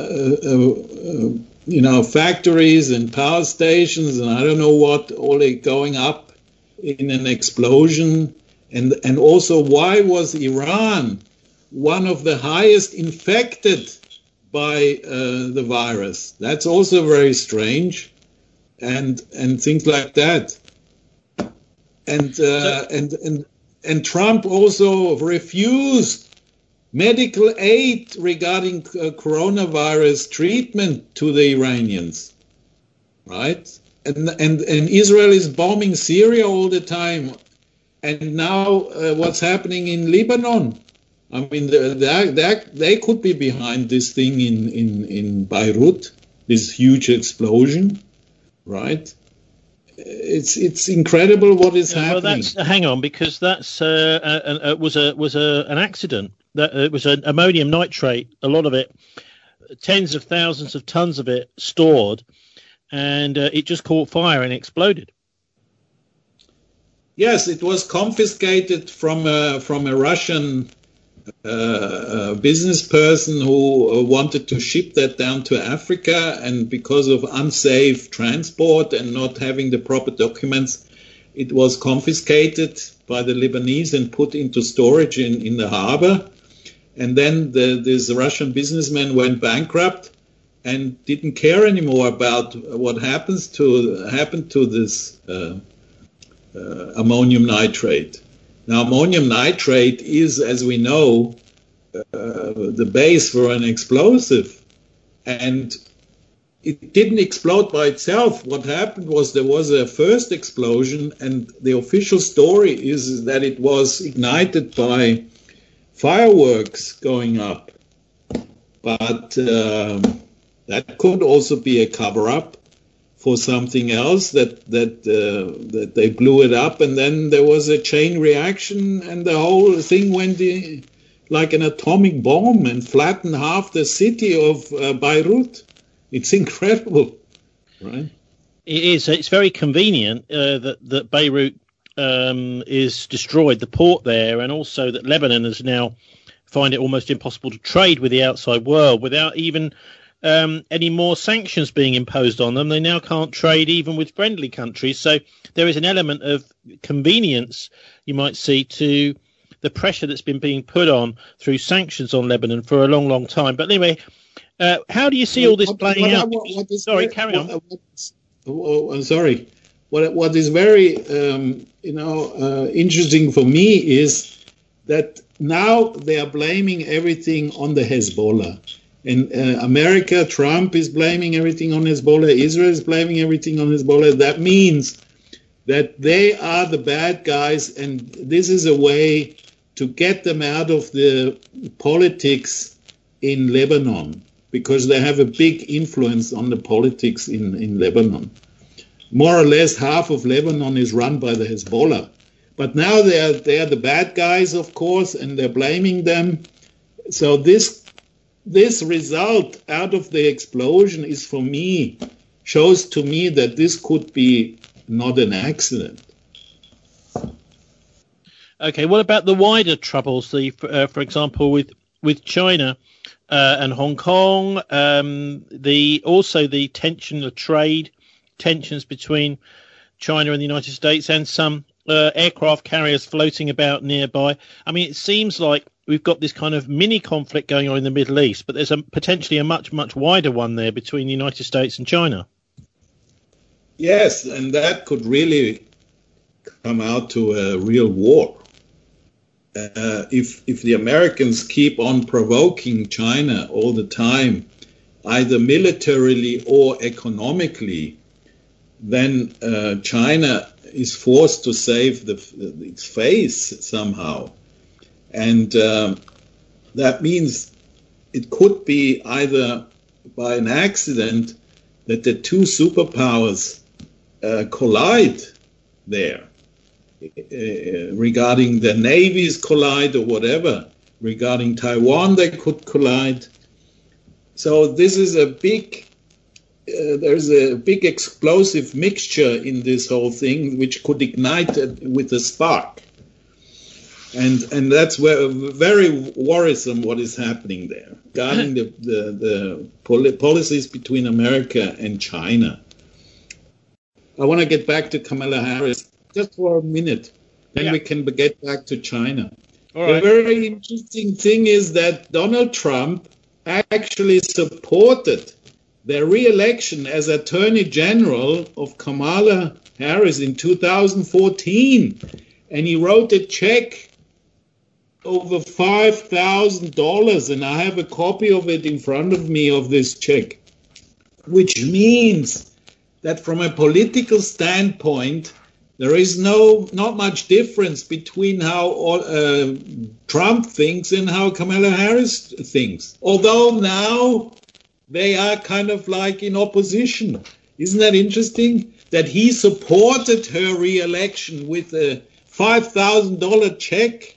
factories and power stations, and I don't know what, all going up in an explosion. And also, why was Iran one of the highest infected by the virus? That's also very strange, and things like that. And Trump also refused medical aid regarding coronavirus treatment to the Iranians, right? And Israel is bombing Syria all the time. And now what's happening in Lebanon? I mean, they could be behind this thing in Beirut, this huge explosion, right? It's incredible what is happening. Well, hang on, because that's was an accident. That it was an ammonium nitrate, a lot of it, tens of thousands of tons of it stored, and it just caught fire and exploded. Yes, it was confiscated from a Russian business person who wanted to ship that down to Africa, and because of unsafe transport and not having the proper documents, it was confiscated by the Lebanese and put into storage in the harbor. And then this Russian businessman went bankrupt and didn't care anymore about what happened to this ammonium nitrate. Now, ammonium nitrate is, as we know, the base for an explosive, and it didn't explode by itself. What happened was there was a first explosion, and the official story is that it was ignited by fireworks going up. But that could also be a cover-up for something else, that they blew it up, and then there was a chain reaction, and the whole thing went like an atomic bomb and flattened half the city of Beirut. It's incredible, right? It is. It's very convenient that Beirut is destroyed, the port there, and also that Lebanon has now find it almost impossible to trade with the outside world without even any more sanctions being imposed on them. They now can't trade even with friendly countries. So there is an element of convenience, you might see, to the pressure that's been being put on through sanctions on Lebanon for a long, long time. But anyway, how do you see all this playing out? Sorry, carry on. I'm sorry. What is very interesting for me is that now they are blaming everything on the Hezbollah. In America, Trump is blaming everything on Hezbollah. Israel is blaming everything on Hezbollah. That means that they are the bad guys, and this is a way to get them out of the politics in Lebanon, because they have a big influence on the politics in Lebanon. More or less half of Lebanon is run by the Hezbollah. But now they are the bad guys, of course, and they're blaming them. So this result out of the explosion shows to me that this could be not an accident. Okay, what about the wider troubles, for example, with China and Hong Kong, also the tension of trade, tensions between China and the United States, and some aircraft carriers floating about nearby? I mean, it seems like we've got this kind of mini conflict going on in the Middle East, but there's potentially a much, much wider one there between the United States and China. Yes, and that could really come out to a real war. If the Americans keep on provoking China all the time, either militarily or economically, then China is forced to save its face somehow. And that means it could be either by an accident that the two superpowers collide there, regarding their navies collide or whatever. Regarding Taiwan, they could collide. So this is a big, there's a big explosive mixture in this whole thing, which could ignite with a spark. And that's very worrisome what is happening there, regarding the policies between America and China. I want to get back to Kamala Harris just for a minute, then we can get back to China. All right. The very interesting thing is that Donald Trump actually supported the re-election as Attorney General of Kamala Harris in 2014, and he wrote a check over $5,000, and I have a copy of it in front of me, of this check, which means that from a political standpoint, there is not much difference between how Trump thinks and how Kamala Harris thinks. Although now they are kind of like in opposition. Isn't that interesting? That he supported her re-election with a $5,000 check.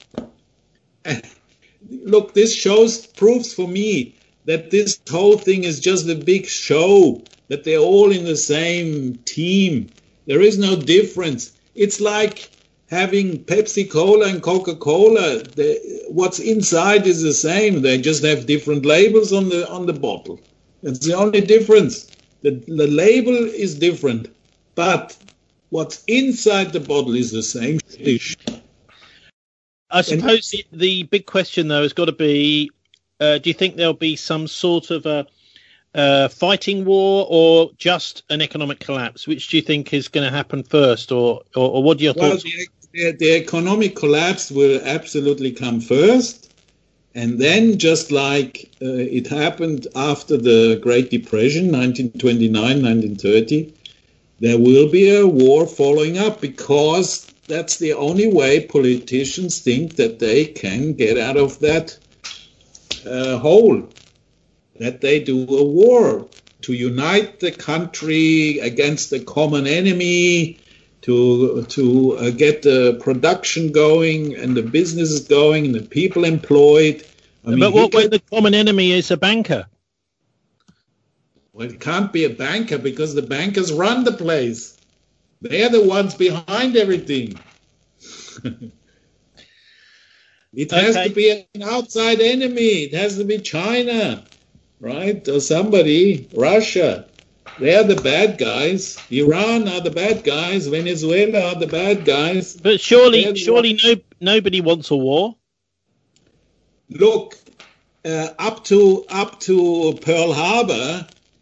Look, this proves for me that this whole thing is just a big show, that they're all in the same team. There is no difference. It's like having Pepsi-Cola and Coca-Cola. What's inside is the same. They just have different labels on the bottle. That's the only difference. The label is different, but what's inside the bottle is the same dish. I suppose the big question, though, has got to be, do you think there'll be some sort of a fighting war or just an economic collapse? Which do you think is going to happen first, or what are your thoughts? Well, the economic collapse will absolutely come first, and then just like it happened after the Great Depression, 1929, 1930, there will be a war following up, because that's the only way politicians think that they can get out of that hole, that they do a war to unite the country against the common enemy, to get the production going and the businesses going and the people employed. But what when the common enemy is a banker? Well, it can't be a banker, because the bankers run the place. They're the ones behind everything. It has to be an outside enemy. It has to be China, right? Or somebody, Russia. They're the bad guys. Iran are the bad guys. Venezuela are the bad guys. But surely nobody wants a war. Look, up to Pearl Harbor,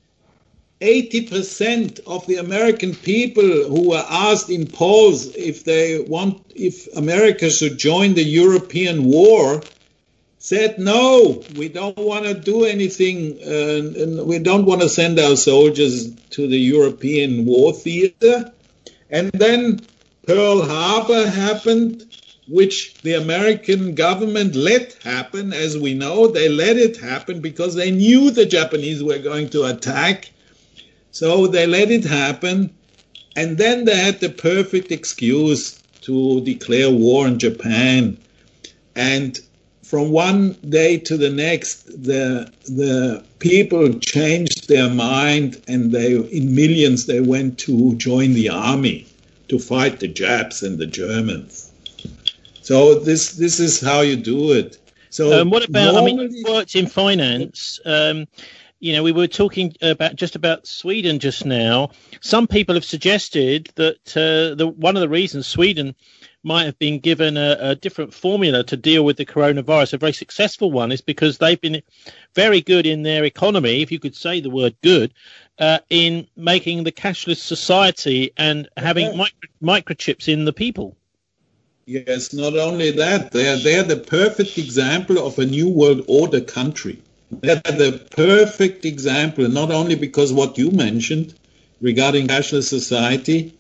80% of the American people who were asked in polls if America should join the European war said no, we don't want to do anything, and we don't want to send our soldiers to the European war theater. And then Pearl Harbor happened, which the American government let happen. As we know, they let it happen because they knew the Japanese were going to attack. So they let it happen, and then they had the perfect excuse to declare war on Japan. And from one day to the next, the people changed their mind, and in millions they went to join the army to fight the Japs and the Germans. So this is how you do it. So what about? You worked in finance. We were talking about Sweden just now. Some people have suggested that one of the reasons Sweden might have been given a different formula to deal with the coronavirus, a very successful one, is because they've been very good in their economy, if you could say the word good, in making the cashless society and having microchips in the people. Yes, not only that, they're the perfect example of a new world order country. They're the perfect example, not only because what you mentioned regarding cashless society,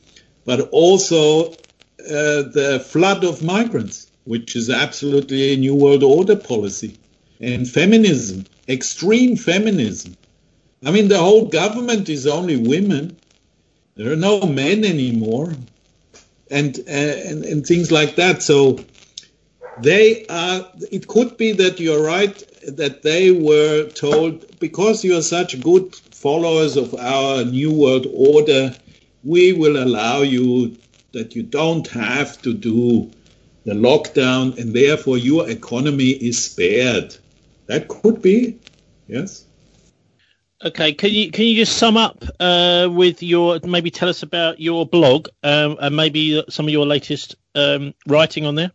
but also the flood of migrants, which is absolutely a New World Order policy, and feminism, extreme feminism. I mean, the whole government is only women. There are no men anymore, and things like that. So they are. It could be that you're right, that they were told, because you are such good followers of our New World Order, we will allow you that you don't have to do the lockdown, and therefore your economy is spared. That could be, yes. Okay, can you just sum up with maybe tell us about your blog and maybe some of your latest writing on there?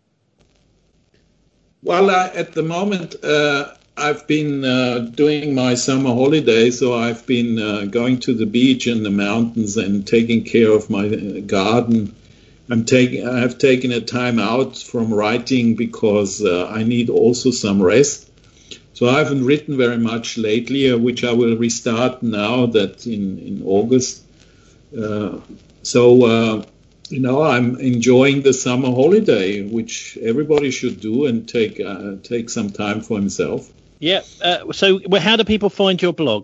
Well, at the moment, I've been doing my summer holiday, so I've been going to the beach and the mountains and taking care of my garden. I have taken a time out from writing because I need also some rest. So I haven't written very much lately, which I will restart now that in August. I'm enjoying the summer holiday, which everybody should do, and take some time for himself. Yeah. So how do people find your blog?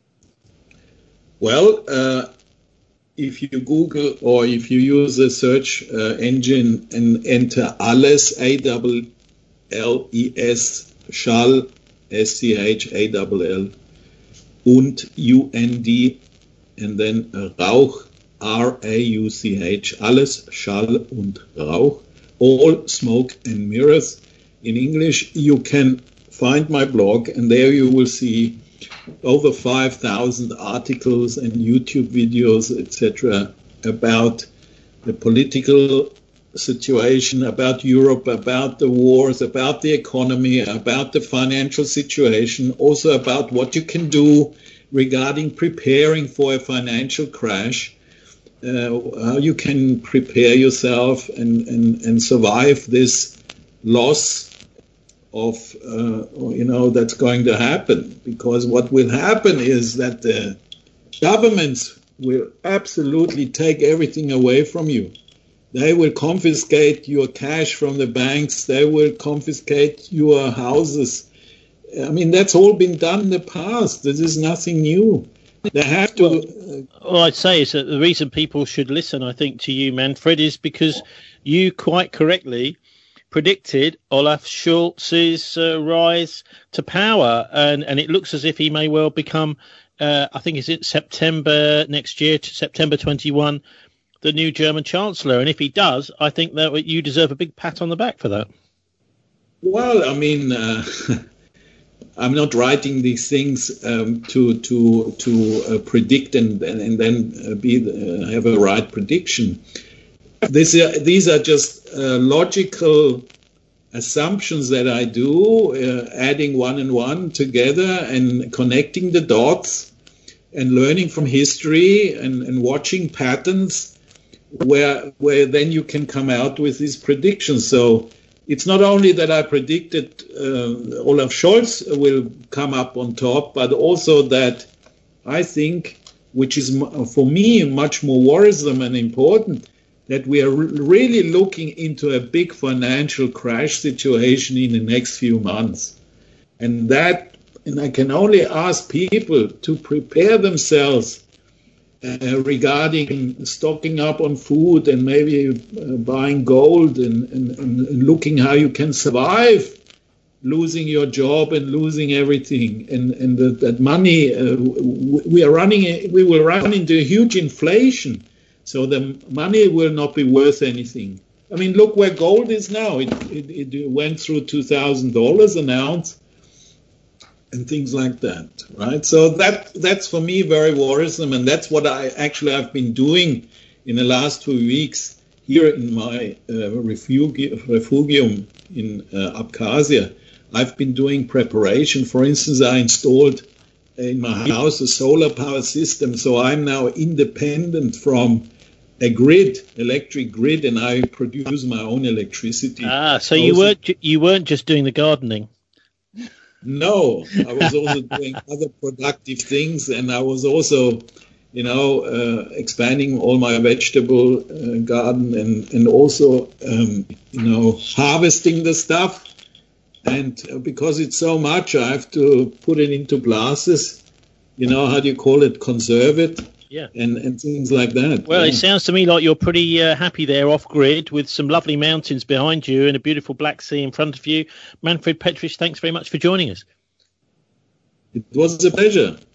Well, if you Google or if you use a search engine and enter Alles, A-L-L-E-S, Schall, S-C-H-A-L-L, und U-N-D, and then Rauch, R-A-U-C-H, Alles, Schall und Rauch, all smoke and mirrors. In English, you can find my blog, and there you will see over 5,000 articles and YouTube videos, etc., about the political situation, about Europe, about the wars, about the economy, about the financial situation, also about what you can do regarding preparing for a financial crash, how you can prepare yourself and survive this loss of, that's going to happen. Because what will happen is that the governments will absolutely take everything away from you. They will confiscate your cash from the banks. They will confiscate your houses. I mean, that's all been done in the past. This is nothing new. They have to. All I'd say is that the reason people should listen, I think, to you, Manfred, is because you quite correctly predicted Olaf Scholz's rise to power, and it looks as if he may well become, I think is it September next year, September 21, the new German Chancellor. And if he does, I think that you deserve a big pat on the back for that. Well, I mean, I'm not writing these things to predict and then have a right prediction. These are just logical assumptions that I do, adding one and one together and connecting the dots and learning from history and watching patterns where then you can come out with these predictions. So it's not only that I predicted Olaf Scholz will come up on top, but also that I think, which is for me much more worrisome and important, that we are really looking into a big financial crash situation in the next few months. And I can only ask people to prepare themselves regarding stocking up on food and maybe buying gold and looking how you can survive losing your job and losing everything. And that money, we will run into a huge inflation. So the money will not be worth anything. I mean, look where gold is now. It went through $2,000 an ounce and things like that, right? So that's for me very worrisome, and that's what I've been doing in the last 2 weeks here in my refugium in Abkhazia. I've been doing preparation. For instance, I installed in my house a solar power system, so I'm now independent from a electric grid, and I produce my own electricity. So you weren't just doing the gardening. No, I was also doing other productive things, and I was also expanding all my vegetable garden and also, harvesting the stuff. And because it's so much, I have to put it into glasses. How do you call it? Conserve it. Yeah. And things like that. Well, It sounds to me like you're pretty happy there off grid with some lovely mountains behind you and a beautiful Black Sea in front of you. Manfred Petrich, thanks very much for joining us. It was a pleasure.